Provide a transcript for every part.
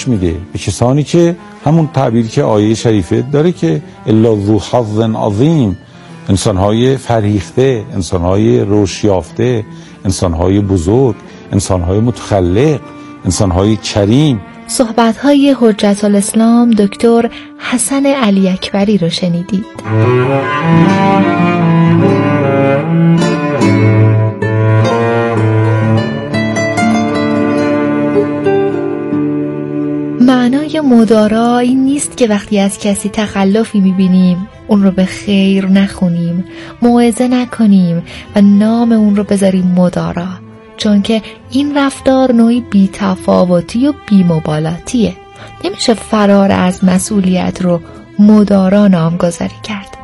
آموزش میده به کسانی که همون تعبیری که آیه شریفه داره که الا ذو حظ عظیم، انسانهای فرهیخته، انسانهای رشد یافته، انسانهای بزرگ، انسانهای متخلق، انسانهای کریم. صحبت‌های حجت الاسلام دکتر حسن علی اکبری رو شنیدید. معنای مدارا این نیست که وقتی از کسی تخلفی می‌بینیم اون رو به خیر نخونیم، موعظه نکنیم و نام اون رو بذاریم مدارا، چون که این رفتار نوعی بی‌تفاوتی و بی‌مبالاتیه. نمیشه فرار از مسئولیت رو مدارا نامگذاری کرد.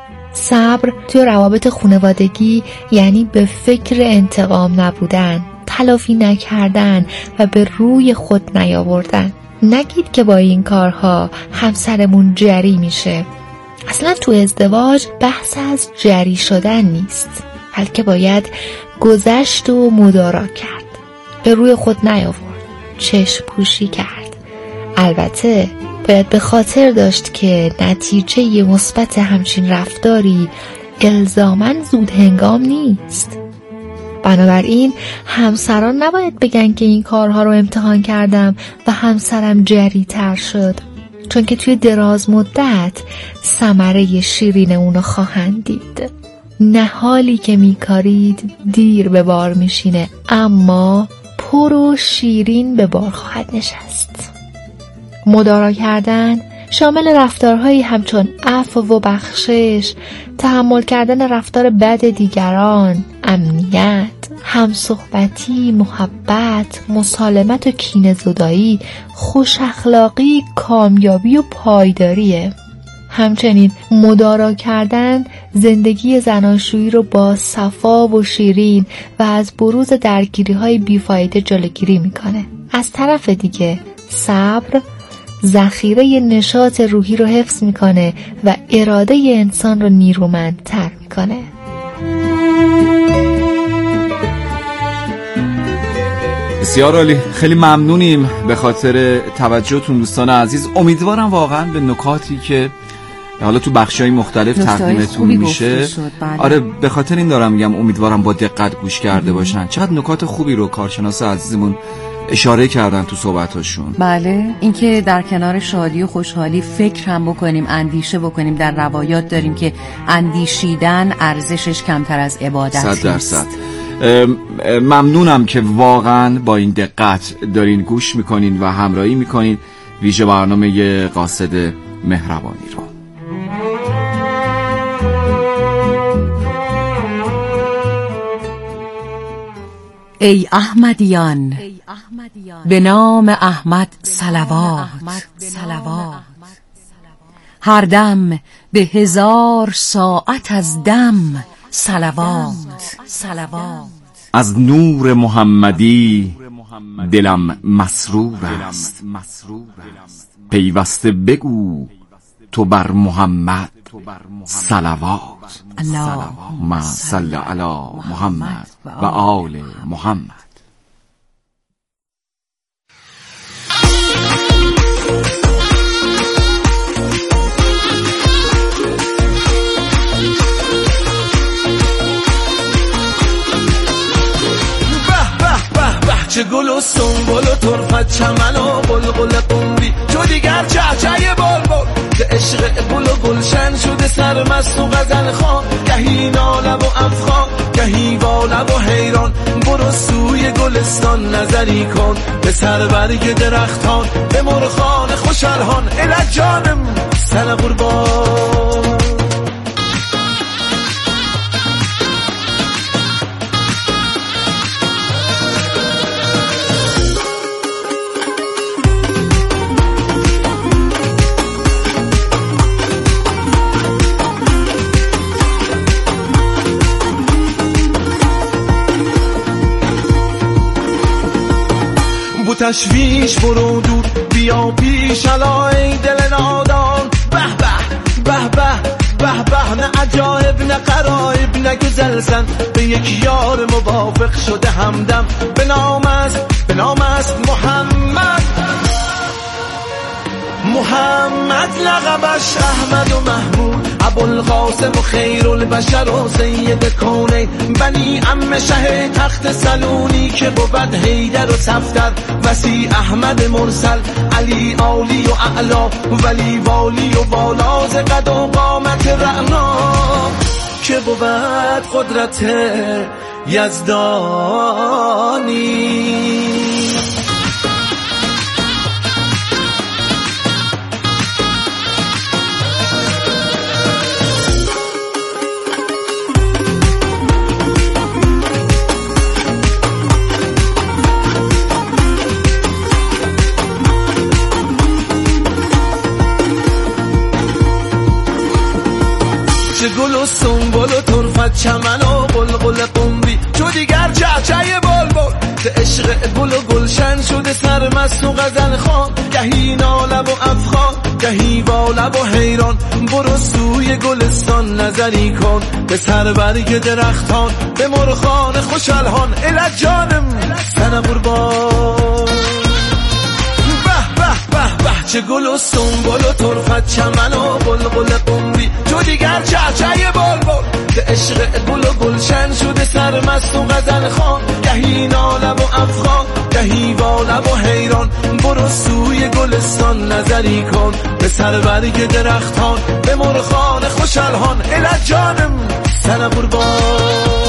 صبر توی روابط خانوادگی یعنی به فکر انتقام نبودن، تلافی نکردن و به روی خود نیاوردن. نگید که با این کارها همسرمون جری میشه. اصلا تو ازدواج بحث از جری شدن نیست، بلکه باید گذشت و مدارا کرد، به روی خود نیاورد، چشم پوشی کرد. البته باید به خاطر داشت که نتیجه مثبت همچین رفتاری الزاماً زود هنگام نیست. بنابراین همسران نباید بگن که این کارها رو امتحان کردم و همسرم جری تر شد، چون که توی دراز مدت ثمره شیرین اونو خواهند دید. نهالی که میکارید دیر به بار میشینه، اما پر و شیرین به بار خواهد نشست. مدارا کردن شامل رفتارهایی همچون عفو و بخشش، تحمل کردن رفتار بد دیگران، امنیت، همصحبتی، محبت، مسالمت و کینه‌زدایی، خوش اخلاقی، کامیابی و پایداریه. همچنین مدارا کردن زندگی زناشویی رو با صفا و شیرین و از بروز درگیری‌های بیفایده جلوگیری میکنه. از طرف دیگه صبر ذخیره نشاط روحی رو حفظ میکنه و اراده انسان رو نیرومندتر میکنه. بسیار عالی، خیلی ممنونیم به خاطر توجهتون دوستان عزیز. امیدوارم واقعا به نکاتی که حالا تو بخشای مختلف تقدیمتون میشه، آره به خاطر این دارم میگم امیدوارم با دقت گوش کرده باشن. چقدر نکات خوبی رو کارشناس عزیزمون اشاره کردن تو صحبتاشون. بله، اینکه در کنار شادی و خوشحالی فکر هم بکنیم، اندیشه بکنیم. در روایات داریم که اندیشیدن ارزشش کمتر از عبادت نیست. 100%. ممنونم که واقعا با این دقت دارین گوش میکنین و همراهی میکنین ویژه برنامه قاصد مهربانی رو. ای احمدیان، به نام احمد صلوات، هر دم به 1000 ساعت از دم صلوات. از نور محمدی دلم مسرور است، پیوسته بگو تو بر محمد صلوات. اللهم صل علی محمد و آل محمد. چه گل و سنبل و طرفت چمن و بلبل قمری، تو دیگر چهچه بلبل که عشق گل و گلشن شده سرمست و غزل خوان، گهی ناله و افغان گهی واله و حیران. برو سوی گلستان نظری کن به سر برگ درختان، به مرغان خوش الحان الی جانم سر قربان. تشویش برو دور بیا پیش علای دل نادان. به به به به به به، نه عجایب نه غرایب نه گزلزن، به یک یار موافق شده همدم. به نام است محمد محمد لقبش احمد و محمود، ابوالقاسم و خیرالبشر و سید کونین، بنی عم شه تخت سلونی که بود حیدر و صفدر، وسی احمد مرسل، علی عالی و اعلا، ولی والی و والا، ز قد و قامت رعنا که بود قدرت یزدانی. چه گل و سنبل و طرفت چمن و قلقل قمری، چو دیگر چهچه بلبل به عشق گل و گلشن شده سرمست و غزل خوان، گهی نالب و افخان گهی والب و حیران، برو سوی گلستان نظری کن به سر برگ درختان، به مرخان خوشالهان الى جانم سنه قربان. چه گل و سنبل و طرفت چمن و قلقل قمری، تو دیگر چهچه بلبل به عشق گل و گلشن شده سرمست و غزل خوان، گهی نالب و افخان گهی والب و حیران، برو سوی گلستان نظری کن به سر برگ درختان، به مرخان خوشالهان الى جانم سنه قربان.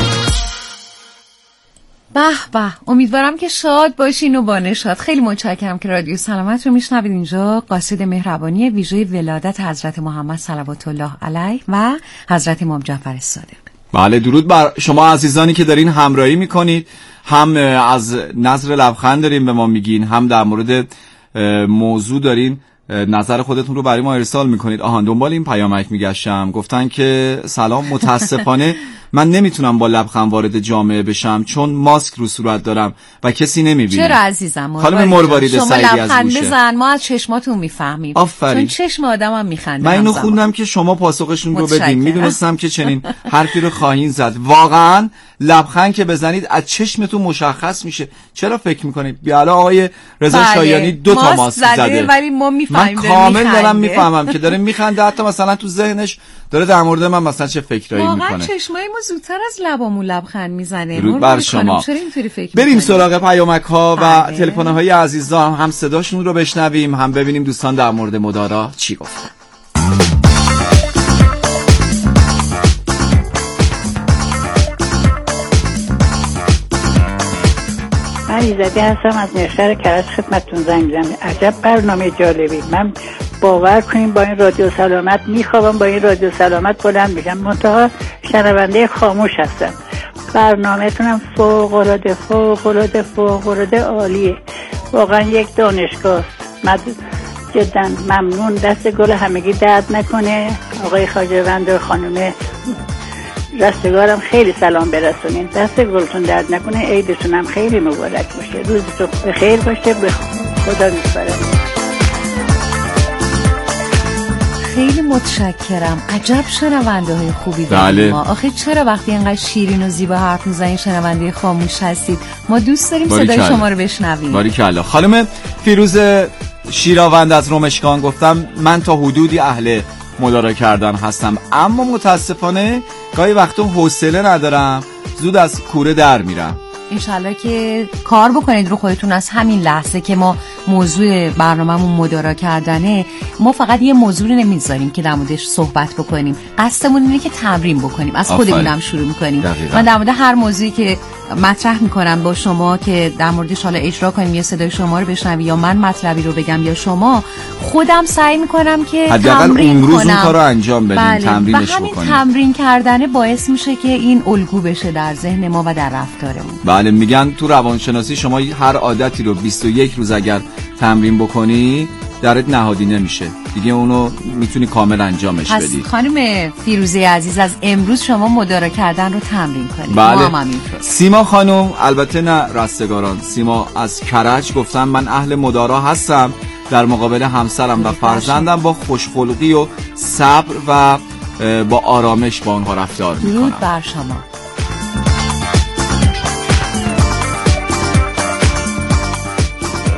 به به، امیدوارم که شاد باشین و با نشاط. خیلی متشکرم که رادیو سلامت رو میشنوید. اینجا قاصد مهربانی ویژه ولادت حضرت محمد صلوات الله علیه و حضرت امام جعفر الصادق. بله، درود بر شما عزیزانی که دارین همراهی میکنید، هم از نظر لبخند دارین به ما میگین، هم در مورد موضوع دارین نظر خودتون رو برای ما ارسال میکنید. دنبال این پیامک میگشتم، گفتن که سلام، متاسفانه من نمیتونم با لبخند وارد جامعه بشم چون ماسک رو صورت دارم و کسی نمیبینه. چرا عزیزم؟ خانم مروارید شما سعیدی از لبخند گوشه بزن، ما از چشماتون میفهمیم. آفرین. چون چشم آدمم میخنده. من اینو خوندم که شما پاسخشون رو بدین. میدونستم که چنین حرفی رو خواهین زد. واقعا لبخند که بزنید از چشمتون مشخص میشه. چرا فکر میکنید؟ بیالا آقای رضا شایانی 2 تا ماسک زده ولی ما میفهمیم. من کامل دارم میفهمم که داره میخنده، حتی مثلا تو ذهنش داره در مورد من مثلا چه فکرایی میکنه. واقعا چشمای ما زودتر از لبامون لبخند میزنه. درود بر شما. چرا اینطوری فکر بریم میکنیم؟ سراغ پیامک ها و تلفن های عزیزان، هم صداشون رو بشنویم، هم ببینیم دوستان در مورد مدارا چی گفتن. علیزاده هستم از نشهر کرج، خدمتتون زنگ میزنم. عجب برنامه جالبی. من باور کنیم با این رادیو سلامت میخوابم، با این رادیو سلامت بلند میشم، منتها شنونده خاموش هستم. برنامه‌تونم فوق‌العاده فوق‌العاده فوق‌العاده عالیه، واقعا یک دانشگاه. جدا ممنون. دست گل همگی درد نکنه. آقای خواجه‌وند و خانم رستگارم خیلی سلام برسونین. دست گلتون درد نکنه. عیدتون هم خیلی مبارک باشه. روزتون بخیر باشه. به خدا میسپارم. خیلی متشکرم. عجب شنونده های خوبی داریم ما. آخه چرا وقتی اینقدر شیرین و زیبا حرف میزنین شنونده خاموش هستید؟ ما دوست داریم صدای شما رو بشنویم. باریکلا. خانم فیروز شیراوند از رمشگان گفتم من تا حدودی اهل مدارا کردن هستم، اما متاسفانه گاهی وقتا حوصله ندارم، زود از کوره در میرم. انشالله که کار بکنید رو خودتون. از همین لحظه که ما موضوع برنامه‌مون مدارا کردنه، ما فقط یه موضوع رو نمیذاریم که در موردش صحبت بکنیم، قصدمون اینه که تمرین بکنیم. از خودمونم شروع میکنیم. من در مورد هر موضوعی که مطرح میکنم با شما که در موردش حالا اجرا کنیم یا صدای شما رو بشنوی یا من مطلبی رو بگم یا شما، خودم سعی میکنم که تمرین کنم. اون کارو انجام بدیم. تمرینش بکنیم. و همین تمرین کردنه باعث میشه که این الگو بشه در ذهن ما و در رفتارمون. بله، میگن تو روانشناسی شما هر عادتی رو 21 روز اگر تمرین بکنی درت نهادی نمیشه دیگه، اونو میتونی کامل انجامش بدی. خانم فیروزه عزیز، از امروز شما مدارا کردن رو تمرین کنید. بله. سیما خانم، البته نه رستگاران، سیما از کرج گفتن من اهل مدارا هستم، در مقابل همسرم و فرزندم با خوشخلقی و صبر و با آرامش با اونها رفتار میکنم. درود بر شما.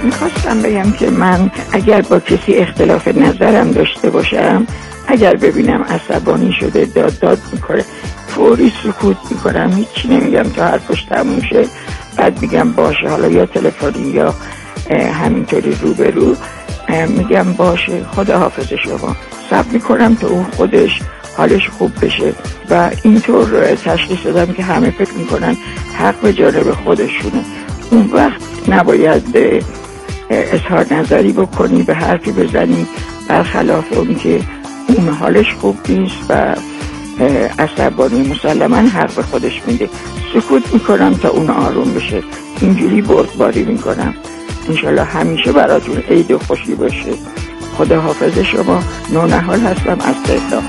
میخواستم بگم که من اگر با کسی اختلاف نظرم داشته باشم، اگر ببینم عصبانی شده داد میکنه، فوری سکوت میکنم، هیچی نمیگم تا حرفش تموم شه. بعد میگم باشه، حالا یا تلفنی یا همینطوری روبرو، میگم باشه خداحافظ شما، صبر میکنم تا اون خودش حالش خوب بشه. و اینطور تشخیص دادم که همه فکر میکنن حق به جانب خودشونه. اون وقت نباید اظهار نظری بکنی، به حرفی بزنی برخلاف اون که اون حالش خوب نیست و عصبانی. مسلما حق به خودش میده. سکوت میکنم تا اون آروم بشه، اینجوری بردباری میکنم. انشالله همیشه براتون عید خوشی باشه. خداحافظ شما. نونهال هستم از تهران.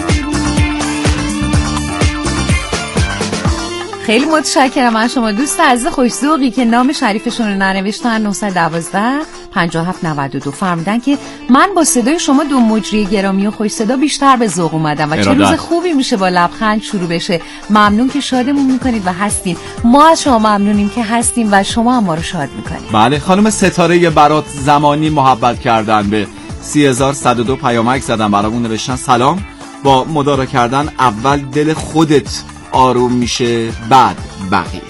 خیلی متشکرم از شما دوست عزیز خوش‌ذوقی که نام شریفشون رو ننوشتن. 912 5792 فرمودن که من با صدای شما دو مجری گرامی و خوش صدا بیشتر به ذوق اومدم و چه روز خوبی میشه با لبخند شروع بشه. ممنون که شادمون میکنید و هستین. ما از شما ممنونیم که هستیم و شما هم ما رو شاد میکنید. بله خانم ستاره برات زمانی محبت کردن به 3102 پیامک زدن برامون، نوشتن سلام، با مدارا کردن اول دل خودت آروم میشه بعد بقیه.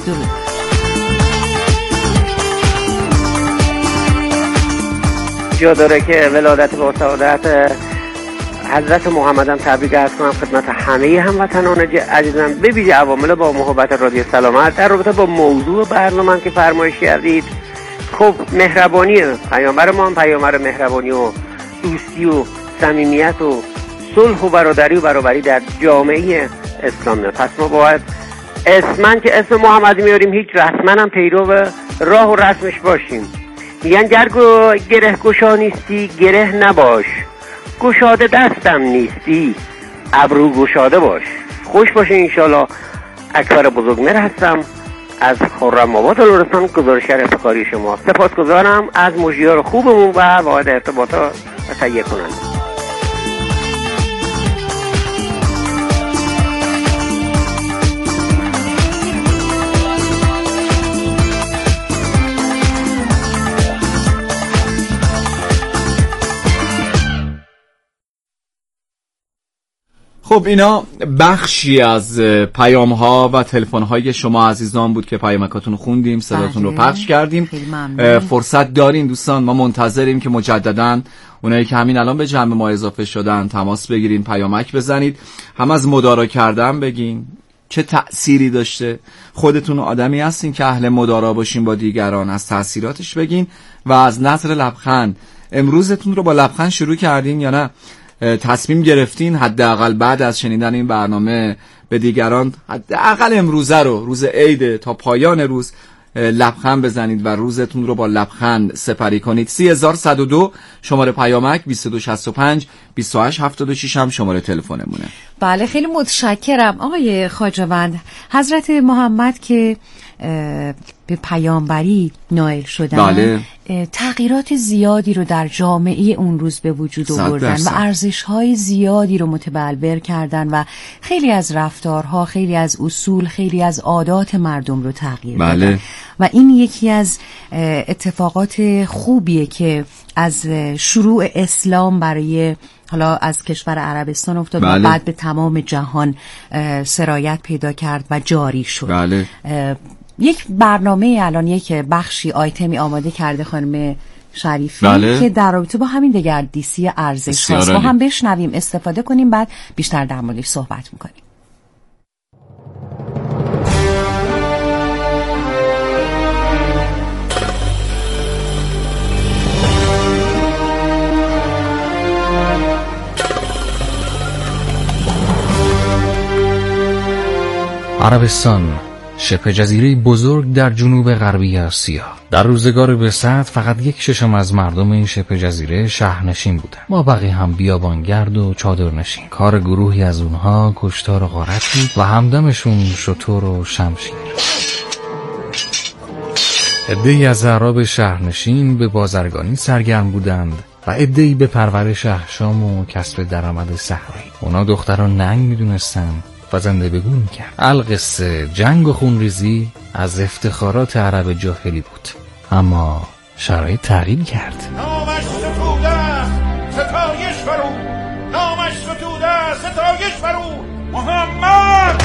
جا داره که ولادت با سعادت حضرت محمد هم تبریک عرض کنم خدمت همه هموطنان عزیزم، به ویژه عوامل با محبت رادیو سلامت در رابطه با موضوع برنامه که فرمایش کردید. خب مهربانی پیامبر ما هم پیامبر مهربانی و دوستی و صمیمیت و صلح و برادری و برابری در جامعه اسلام نه. پس ما باید اسمن که اسم محمدی میاریم هیچ رسما هم پیرو راه و رسمش باشیم. میگن گره گشا نیستی گره نباش، گشاده دستم نیستی ابرو گشاده باش. خوش باشه انشالله. اکبر بزرگمهر هستم از خرم‌آباد لرستان. گزارشگر افتخاری شما. سپاسگزارم از مجریار خوبمون و واحد ارتباطات و تهیه کننده. خب اینا بخشی از پیام ها و تلفن های شما عزیزان بود که پیامکاتون خوندیم، صداتون رو پخش کردیم. فرصت دارین دوستان، ما منتظریم که مجدداً اونایی که همین الان به جمع ما اضافه شدن تماس بگیرین، پیامک بزنید، هم از مدارا کردن بگین چه تأثیری داشته، خودتون آدمی هستین که اهل مدارا باشین با دیگران، از تأثیراتش بگین و از نظر لبخند امروزتون رو با لبخند شروع کردین یا نه تصمیم گرفتین حداقل بعد از شنیدن این برنامه به دیگران حداقل امروزه رو، روز عید، تا پایان روز لبخند بزنید و روزتون رو با لبخند سپری کنید. 3102 شماره پیامک، 2265 2876 هم شماره تلفنمونه. بله خیلی متشکرم آقای خواجه‌وند. حضرت محمد که به پیامبری نائل شدن، بله. تغییرات زیادی رو در جامعه اون روز به وجود آوردن و ارزش‌های زیادی رو متبلور کردن و خیلی از رفتارها، خیلی از اصول، خیلی از عادات مردم رو تغییر دادن. و این یکی از اتفاقات خوبیه که از شروع اسلام برای حالا از کشور عربستان افتاد و بعد به تمام جهان سرایت پیدا کرد و جاری شد. یک برنامه الان یک بخشی آیتمی آماده کرده خانم شریفی که در رابطه با همین دگردیسی ارزش هاست. ما هم بشنویم، استفاده کنیم، بعد بیشتر در موردش صحبت میکنیم. عربستان، شبه جزیره بزرگ در جنوب غربی آسیا. در روزگار بعثت فقط 1/6 از مردم این شبه جزیره شهرنشین بودند. ما بقیه هم بیابانگرد و چادرنشین. کار گروهی از اونها کشتار و غارت بود و همدمشون شتر و شمشیر. عده‌ای از اعراب شهرنشین به بازرگانی سرگرم بودند و عده‌ای به پرورش احشام و کسب درآمد صحرایی. اونا دختران ننگ میدونستن و زنده بگو میکرد. القصه جنگ و خونریزی از افتخارات عرب جاهلی بود، اما شرایط تغییر کرد. نامش ستوده ستایش برو، نامش ستوده ستایش برو محمد.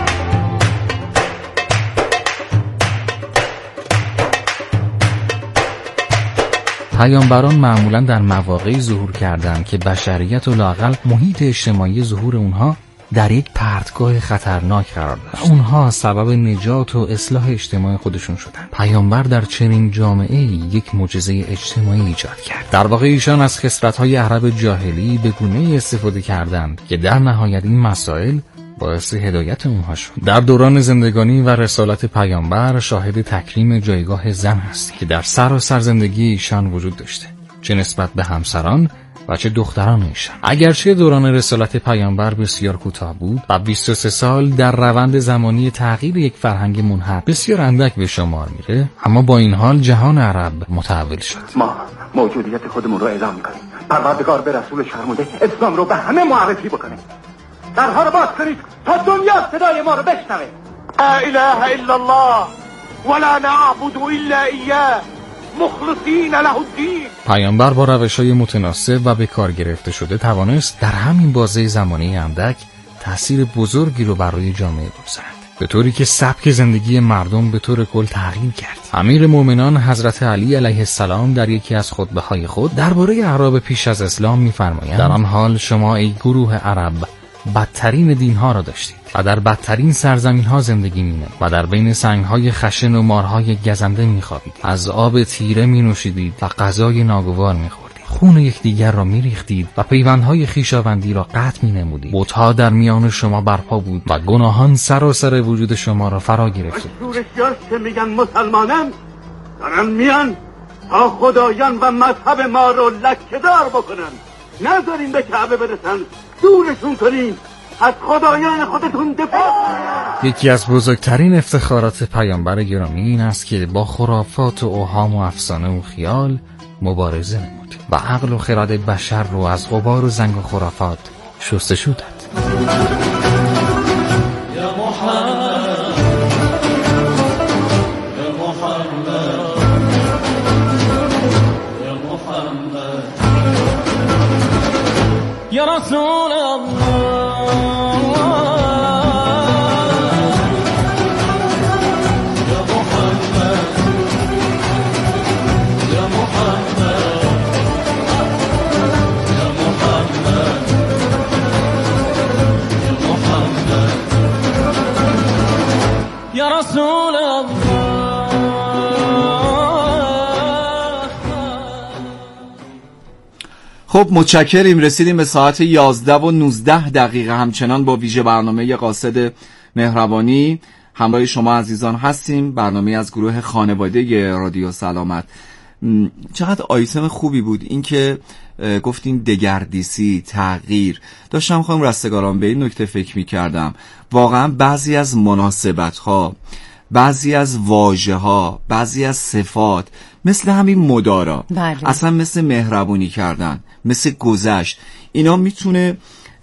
پیامبران معمولا در مواقعی ظهور کردند که بشریت و لااقل محیط اجتماعی ظهور اونها در یک پرتگاه خطرناک قرار داشت. اونها سبب نجات و اصلاح اجتماعی خودشون شدن. پیامبر در چنین جامعه‌ای یک معجزه اجتماعی ایجاد کرد. در واقع ایشان از خصلت‌های عرب جاهلی به گونه‌ای استفاده کردند که در نهایت این مسائل باعث هدایت اونها شد. در دوران زندگانی و رسالت پیامبر شاهد تکریم جایگاه زن هست که در سراسر زندگی ایشان وجود داشته، چه نسبت به همسران و چه دختران ایشان. اگرچه دوران رسالت پیامبر بسیار کوتاه بود و 23 سال در روند زمانی تغییر یک فرهنگ منحط بسیار اندک به شمار میره، اما با این حال جهان عرب متحول شد. ما موجودیت خودمون رو اعلام میکنیم. پروردگار به رسولش فرموده اسلام رو به همه معرفی بکنه. درها رو باز کنید تا دنیا صدای ما رو بشنوه. لا اله الا الله ولا نعبد الا ایاه مخلصین له الدین. پیامبر با روش‌های متناسب و به کار گرفته شده توانست در همین بازه زمانی اندک تأثیر بزرگی رو بر روی جامعه بگذارد، به طوری که سبک زندگی مردم به طور کل تغییر کرد. امیر مومنان حضرت علی علیه السلام در یکی از خطبه‌های خود درباره اعراب پیش از اسلام می‌فرمایند: در آن حال شما ای گروه عرب بدترین دینها را داشتید و در بدترین سرزمین‌ها زندگی می‌نمودید و در بین سنگ‌های خشن و مارهای گزنده می‌خوابیدید، از آب تیره می‌نوشیدید و غذای ناگوار می‌خوردید، خون یکدیگر را می‌ریختید و پیوندهای خویشاوندی را قطع می‌نمودید. بت‌ها در میان شما برپا بود و گناهان سراسر وجود شما را فرا گرفته بود. شورشیاش که میگن مسلمانن دارن میان تا خدایان و مذهب ما رو لکه‌دار بکنن. نذارین به کعبه برسن، دورشون کنین، از خدایان خودتون دفاع. یکی از بزرگترین افتخارات پیامبر گرامی این است که با خرافات و اوهام و افسانه و خیال مبارزه نمود و عقل و خرد بشر رو از غبار و زنگ و خرافات شستشو داد. یا رسول خب متشکریم. رسیدیم به ساعت 11 و 19 دقیقه. همچنان با ویژه برنامه قاصد مهربانی همراه شما عزیزان هستیم. برنامه از گروه خانواده رادیو سلامت. چقدر آیتم خوبی بود این که گفتین دگردیسی، تغییر. داشتم خانم رستگاران به این نکته فکر می‌کردم. واقعا بعضی از مناسبت‌ها، بعضی از واژه‌ها، بعضی از صفات مثل همین مدارا، اصلا مثل مهربونی کردن، مثل گذشت، اینا میتونه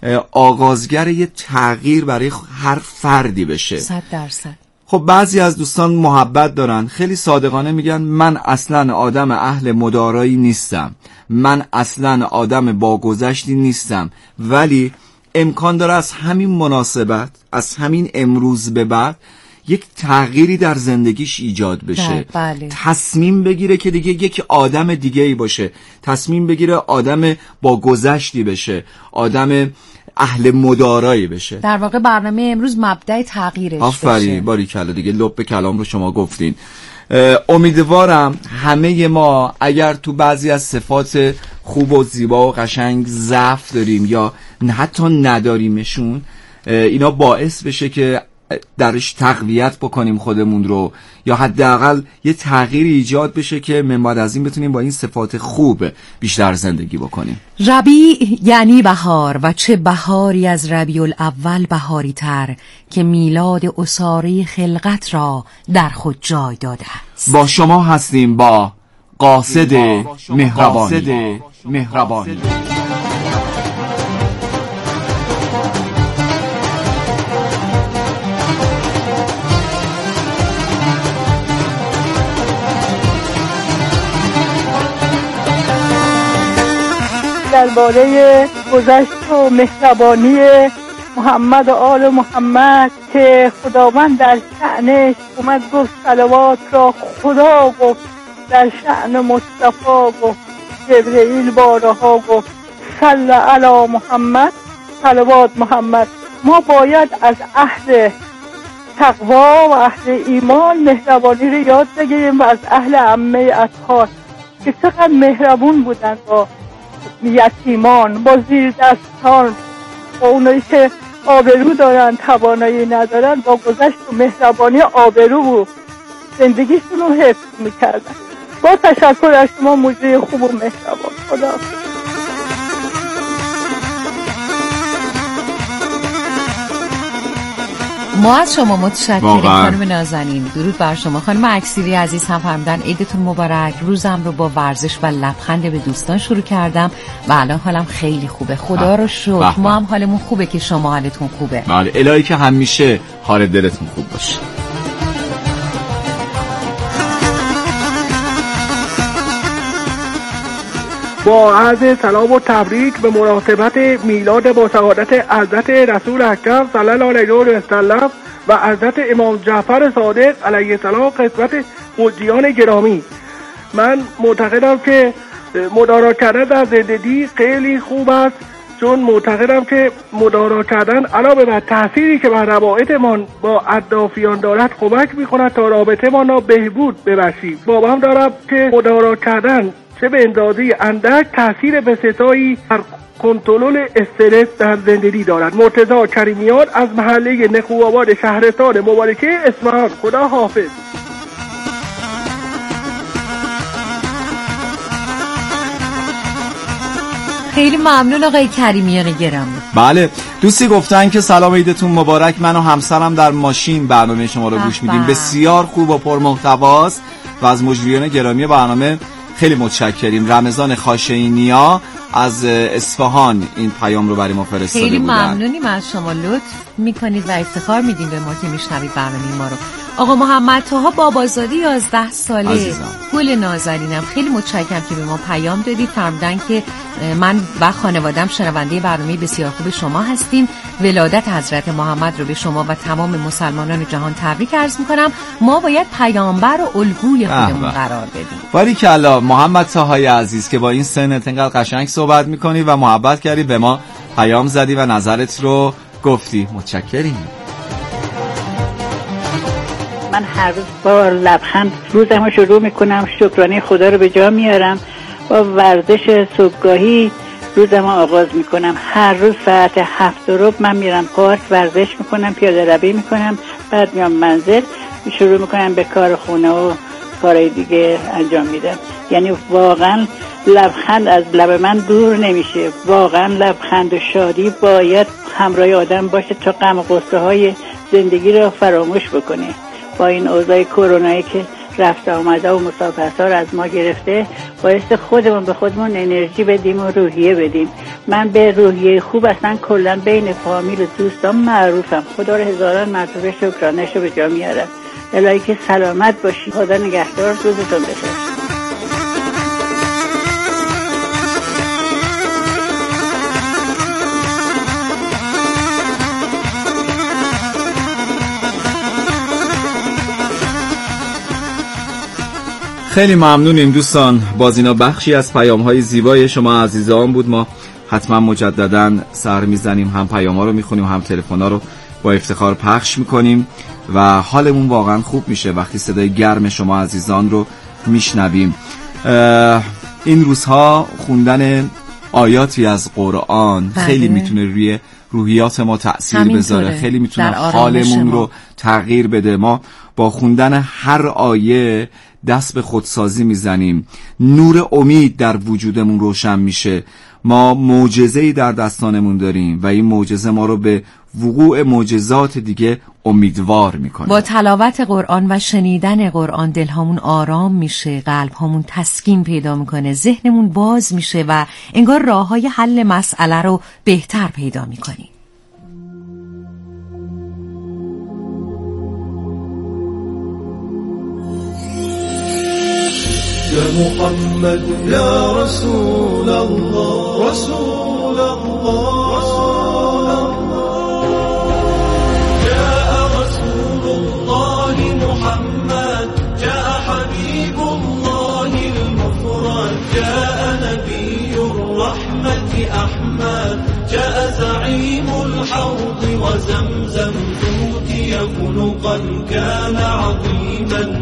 آغازگر یه تغییر برای هر فردی بشه. 100%. خب بعضی از دوستان محبت دارن، خیلی صادقانه میگن من اصلا آدم اهل مدارایی نیستم، من اصلا آدم با گذشتی نیستم، ولی امکان داره از همین مناسبت، از همین امروز به بعد یک تغییری در زندگیش ایجاد بشه. بله. تصمیم بگیره که دیگه یک آدم دیگه ای باشه، تصمیم بگیره آدم با گذشتی بشه، آدم اهل مدارایی بشه. در واقع برنامه امروز مبدأ تغییرش بشه. آفرین، باریکلا، دیگه لب کلام رو شما گفتین. امیدوارم همه ما اگر تو بعضی از صفات خوب و زیبا و قشنگ ضعف داریم یا حتی نداریمشون، اینا باعث بشه که درش تقویت بکنیم خودمون رو، یا حداقل یه تغییری ایجاد بشه که من بعد از این بتونیم با این صفات خوب بیشتر زندگی بکنیم. ربیع یعنی بهار، و چه بهاری از ربیع الاول بهاری تر که میلاد اساره خلقت را در خود جای داده است. با شما هستیم با قاصد مهربانی. درباره گذشت و مهربانی محمد و آل محمد که خداوند در شأنش اومد گفت صلوات را خدا گفت، در شأن مصطفی گفت، جبرئیل بارها گفت صل علی محمد صلوات محمد. ما باید از اهل تقوا و اهل ایمان مهربانی رو یاد بگیریم و از اهل عمه اطهار که چقدر مهربون بودن با یتیمان، با زیر دستان، با اونایی که آبرو دارن توانایی ندارن، با گذشت و مهربانی آبرو و زندگیشون رو حفظ میکردن. با تشکر از شما مجری خوب و مهربان. خدا ما از شما متشکریم خانم نازنین. درود بر شما. خانم اکسیری عزیز هم فرمودن عیدتون مبارک. روزم رو با ورزش و لبخند به دوستان شروع کردم و الان حالم خیلی خوبه. خدا رو شکر. ما هم حالمون خوبه که شما حالتون خوبه. بله الهی که همیشه حال دلتون خوب باشه. با عرض سلام و تبریک به مناسبت میلاد با سعادت حضرت رسول اکرم صلی الله علیه و سلم و حضرت امام جعفر صادق علیه السلام خدمت مجریان گرامی، من معتقدم که مدارا کردن در زندگی خیلی خوب است، چون معتقدم که مدارا کردن علاوه بر تأثیری که بر روابطمان با اطرافیان دارد کمک می‌کند تا رابطه‌مان را بهبود ببخشیم. باورم دارم که مدارا کردن چه به اندازه اندک تأثیر بسیاری بر کنترل استرس در زندگی دارد. مرتضی کریمیان از محله نکوآباد شهرستان مبارکه اصفهان. خدا حافظ. خیلی ممنون آقای کریمیان گرامی. بله دوستی گفتن که سلام عیدتون مبارک، من و همسرم در ماشین برنامه شما رو گوش میدیم، بسیار خوب و پرمحتواست و از مجریان گرامی برنامه خیلی متشکریم. رمضان خاشعینیا از اصفهان این پیام رو برای ما فرستاده بودن. خیلی ممنونیم از شما، لطف میکنید و افتخار میدین به ما که میشنوید برنامه ما رو. آقا محمد طاها بابازاده 11 ساله عزیزم. گل نازنینم، خیلی متشکرم که به ما پیام دادید. فرمودن که من و خانوادم شنونده برنامه بسیار خوب شما هستیم. ولادت حضرت محمد رو به شما و تمام مسلمانان جهان تبریک عرض میکنم. ما باید پیامبر و الگوی خودمون قرار بدیم. باریکلا محمد طاهای عزیز که با این سنت انقدر قشنگ صحبت میکنی و محبت کردی، به ما پیام زدی و نظرت رو گفتی. متشکریم. من هر روز با لبخند روزمو شروع میکنم، شکرانه خدا رو به جا میارم، با ورزش صبحگاهی روزمو آغاز میکنم. هر روز ساعت 7:15 من میرم پارک ورزش میکنم، پیاده روی میکنم، بعد میام منزل شروع میکنم به کار خونه و کارهای دیگه انجام میدم. یعنی واقعا لبخند از لب من دور نمیشه. واقعا لبخند و شادی باید همراه آدم باشه تا غم و غصه های زندگی رو فراموش بکنه. با این اوضاع کرونایی که رفته آمده و مسافرها رو از ما گرفته، باعث خودمون به خودمون انرژی بدیم و روحیه بدیم. من به روحیه خوب اصلا کلا بین فامیل و دوستان معروفم. خدا رو هزاران مرتبه شکرانش رو به جا میارم. الهی که سلامت باشی. خدا نگهدار. روزتون بخیر. خیلی ممنونیم دوستان. باز اینا بخشی از پیام‌های زیبای شما عزیزان بود. ما حتما مجددا سر میزنیم، هم پیام‌ها رو میخونیم، هم تلفن‌ها رو با افتخار پخش میکنیم و حالمون واقعا خوب میشه وقتی صدای گرم شما عزیزان رو میشنویم. این روزها خوندن آیاتی از قرآن خیلی میتونه روی روحیات ما تأثیر بذاره، خیلی میتونه حالمون رو تغییر بده. ما با خوندن هر آیه دست به خودسازی میزنیم، نور امید در وجودمون روشن میشه. ما معجزه‌ای در دستانمون داریم و این معجزه ما رو به وقوع معجزات دیگه امیدوار میکنه. با تلاوت قرآن و شنیدن قرآن دلهامون آرام میشه، قلبهامون تسکین پیدا میکنه، ذهنمون باز میشه و انگار راههای حل مسئله رو بهتر پیدا میکنیم. محمد يا رسول الله رسول الله رسول الله جاء رسول الله محمد جاء حبيب الله المفرد جاء نبي الرحمة أحمد جاء زعيم الحوض وزمزم توتي خلقا كان عظيما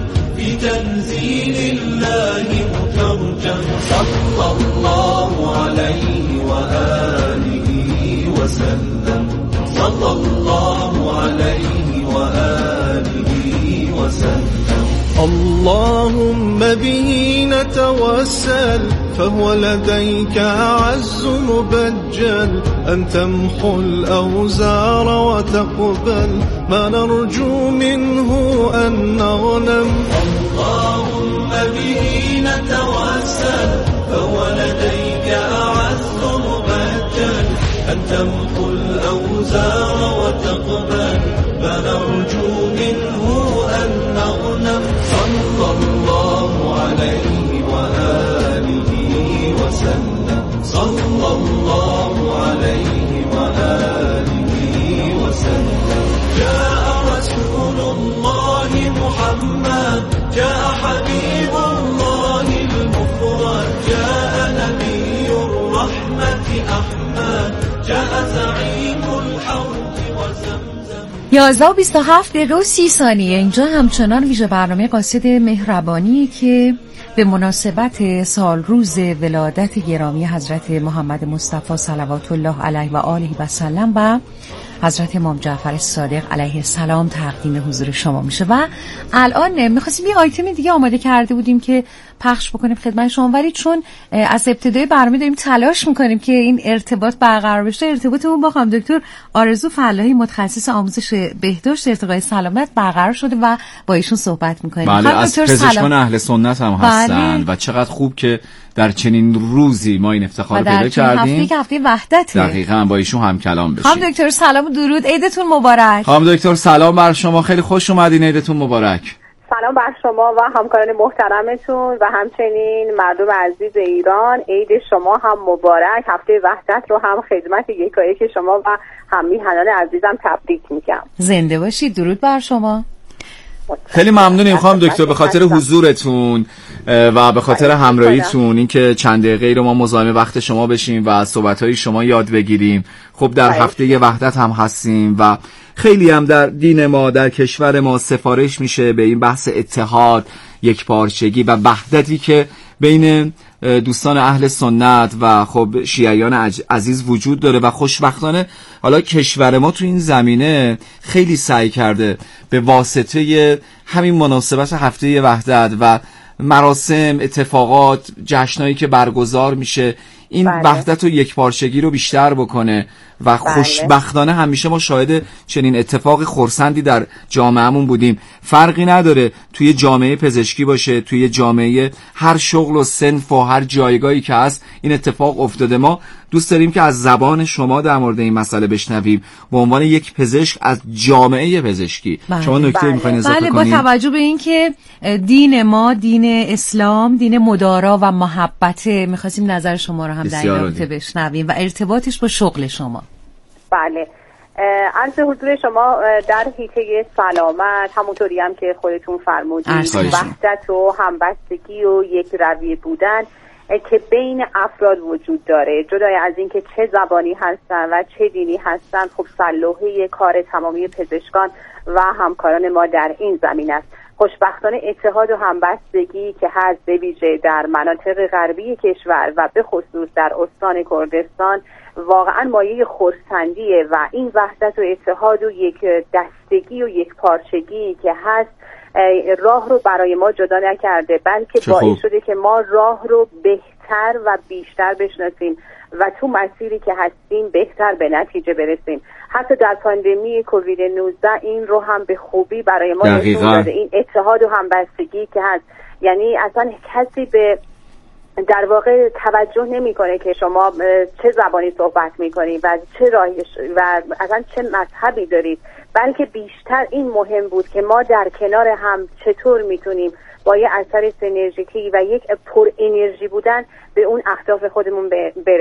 بتنزيل الله مترجم صلى الله عليه وآله وسلم صلى الله عليه وآله وسلم اللهم به نتوسل فهو لديك أعز مبجل أن تمحو الأوزار وتقبل ما نرجو منه أن نغنم اللهم به نتوسل فهو لديك أعز مبجل أن تمحو الأوزار وتقبل ما نرجو منه أن نغنم صلى الله عليه وآله وسلم صلى الله عليه وآله وسلم جاء رسول الله محمد جاء حبيب الله المفرد جاء نبي الرحمة أحمد جاء زعيم الحوض وزمزم 11:27 اینجا همچنان ویژه برنامه قاصد مهربانی که به مناسبت سال روز ولادت گرامی حضرت محمد مصطفی صلوات الله علیه و آله و سلم و حضرت امام جعفر صادق علیه السلام تقدیم حضور شما میشه و الان می‌خواستیم یه آیتم دیگه آماده کرده بودیم که پخش بکنیم خدمت شما، ولی چون از ابتدای برنامه داریم تلاش میکنیم که این ارتباط برقرار بشه، ارتباطمون با خانم دکتر آرزو فلاحی متخصص آموزش بهداشت ارتقای سلامت برقرار شده و با ایشون صحبت میکنیم. بله، از پزشکان اهل سنت هم هستن و چقدر خوب که در چنین روزی ما این افتخار پیدا کردیم. هفته وحدت دقیقاً با ایشون هم کلام بشیم. خانم دکتر سلام و درود، عیدتون مبارک. خانم دکتر سلام بر شما، خیلی خوش اومدین، عیدتون مبارک. سلام بر شما و همکاران محترمتون و همچنین مردم عزیز ایران، عید شما هم مبارک. هفته وحدت رو هم خدمت یکایک شما و هم میهنان عزیزم تبریک میگم. زنده باشید، درود بر شما. خیلی ممنونیم خانم دکتر به خاطر حضورتون و به خاطر همراهیتون، اینکه چند دقیقه رو ما مزاحم وقت شما بشیم و از صحبت‌های شما یاد بگیریم. خب در هفته وحدت هم هستیم و خیلی هم در دین ما، در کشور ما سفارش میشه به این بحث اتحاد، یکپارچگی و وحدتی که بین دوستان اهل سنت و خب شیعیان عزیز وجود داره و خوشبختانه حالا کشور ما تو این زمینه خیلی سعی کرده به واسطه همین مناسبت هفته وحدت و مراسم، اتفاقات، جشنایی که برگزار میشه این وحدت و یکپارچگی رو بیشتر بکنه و خوشبختانه همیشه ما شاهد چنین اتفاق خرسندی در جامعهمون بودیم. فرقی نداره توی جامعه پزشکی باشه، توی جامعه هر شغل و صنف و هر جایگاهی که هست این اتفاق افتاده. ما دوست داریم که از زبان شما در مورد این مسئله بشنویم به عنوان یک پزشک از جامعه پزشکی. شما نکته می‌خواید اضافه کنید؟ با توجه به اینکه دین ما دین اسلام دین مدارا و محبت، می‌خواستیم نظر شما رو هم در این رابطه بشنویم و ارتباطش با شغل شما. بله، عرض حضور شما در حیطه سلامت همونطوری هم که خودتون فرمودید، وحدت و همبستگی و یک رویه بودن که بین افراد وجود داره، جدای از این که چه زبانی هستن و چه دینی هستن، خب سلوحه کار تمامی پزشکان و همکاران ما در این زمین است. خوشبختانه اتحاد و همبستگی که هست به ویژه در مناطق غربی کشور و به خصوص در استان کردستان واقعا مایه خرسندیه و این وحدت و اتحاد و یک دستگی و یک پارچگی که هست راه رو برای ما جدا نکرده، بلکه باعث شده که ما راه رو بهتر و بیشتر بشناسیم و تو مسیری که هستیم بهتر به نتیجه برسیم. حتی در پاندمی کووید 19 این رو هم به خوبی برای ما نشون داده، این اتحاد و همبستگی که هست. یعنی اصلا کسی به در واقع توجه نمیکنه که شما چه زبانی صحبت میکنید و چه راهی و اصلا چه مذهبی دارید، بلکه بیشتر این مهم بود که ما در کنار هم چطور میتونیم با یه اثر سینرژیکی و یک پر انرژی بودن به اون اهداف خودمون برسیم.